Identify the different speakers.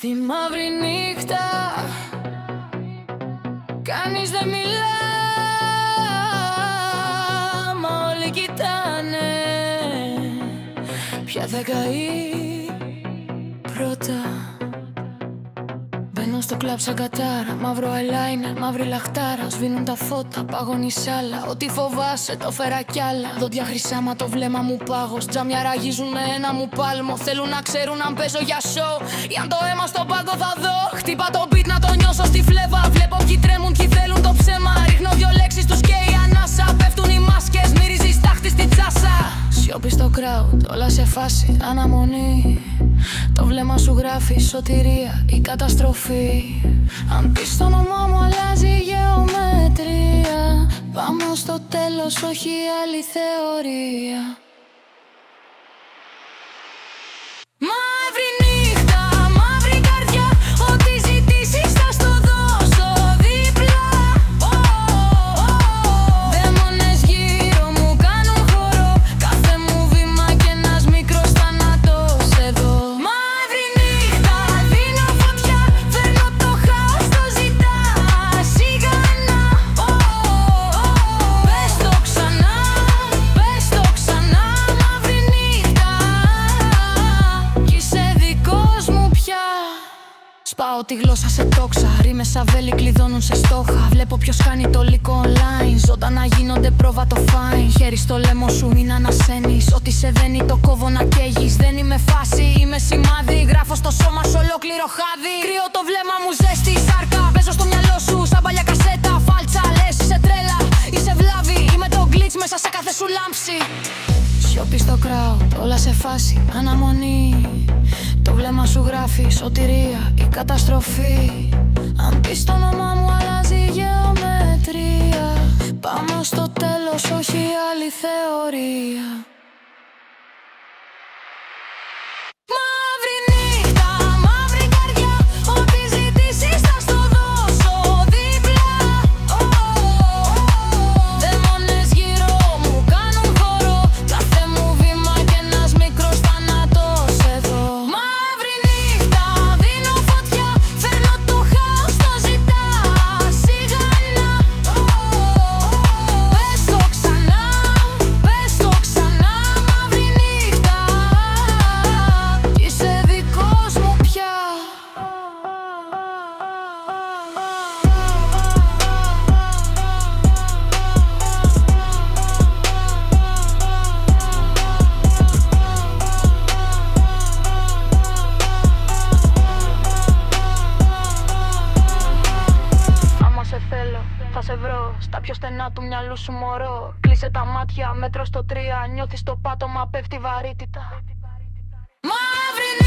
Speaker 1: Στη μαύρη νύχτα κανείς δεν μιλά, μα όλοι κοιτάνε ποια θα καεί πρώτα. Μπαίνω στο κλαμπ σαν κατάρα, μαύρο eyeliner, μαύρη λαχτάρα. Σβήνουν τα φώτα, πάγωνει σάλα. Ό,τι φοβάσαι το φέρα κι άλλα. Δόντια χρυσά μα το βλέμμα μου πάγος. Τζάμια ραγίζουν με ένα μου πάλμο. Θέλουν να ξέρουν αν παίζω για show ή αν το αίμα στον πάγκο θα δω. Χτύπα το beat να το νιώσω στη φλέβα. Βλέπω ποιοι τρέμουν, ποιοι θέλουν το ψέμα. Ρίχνω δυο λέξεις τους και η ανάσα. Πέφτουν οι μάσκες, μυρίζει στάχτη στη τσάσα. Σιώπη στο crowd, όλα σε φάση αναμονή. Το βλέμμα σου γράφει σωτηρία ή καταστροφή. Αν πεις το όνομά μου αλλάζει η γεωμετρία. Πάμε στο τέλος, όχι άλλη θεωρία. Μαύρη νύχτα, μαύρη καρδιά. Ό,τι ζητήσεις θα στο δώσω δίπλα. Δαίμονες γύρω μου κάνουν χώρο. Κάθε μου βήμα κι ένας μικρός θάνατος εδώ. Μαύρη νύχτα, δίνω φωτιά. Φέρνω το χάος, το ζητάς σιγανά. Πες το ξανά, πες το ξανά. Μαύρη νύχτα κι είσαι δικός μου πια. Σπάω τη γλώσσα σε τόξα. Ρήμες σαν βέλη κλειδώνουν σε στόχα. Βλέπω ποιος κάνει το λύκο online. Ζωντανά γίνονται πρόβα το fine. Χέρι στο λαιμό σου μην ανασένεις. Ό,τι σε δένει το κόβω να καίγεις. Δεν είμαι φάση, είμαι σημάδι. Γράφω στο σώμα σου ολόκληρο χάδι. Κρύο το βλέμμα μου ζέστη σάρκα. Παίζω στο μυαλό σου σαν παλιά κασέτα. Φάλτσα λες είσαι τρέλα, είσαι βλάβη. Είμαι το glitch μέσα σε κάθε σου λάμψη. Σιώπη στο crowd, όλα σε φάση αναμονή. Το βλέμμα σου γράφει σωτηρία ή καταστροφή. Αν πεις το όνομά μου αλλάζει η γεωμετρία. Πάμε στο τέλος, όχι άλλη θεωρία. Μαύρη νύχτα, μαύρη καρδιά. Ό,τι ζητήσεις θα στο δώσω δίπλα. Δαίμονες γύρω μου κάνουν χώρο. Κάθε μου βήμα κι ένας μικρός θάνατος εδώ. Μαύρη νύχτα, δίνω φωτιά. Φέρνω το χάος, το ζητάς σιγανά. Πες το ξανά, πες το ξανά. Μαύρη νύχτα κι είσαι δικός μου πια. Άμα σε θέλω, θα σε βρω στα πιο στενά του μυαλού σου μωρό. Κλείσε τα μάτια, μέτρο στο 3. Νιώθεις το πάτωμα, πέφτει βαρύτητα. Μαύρη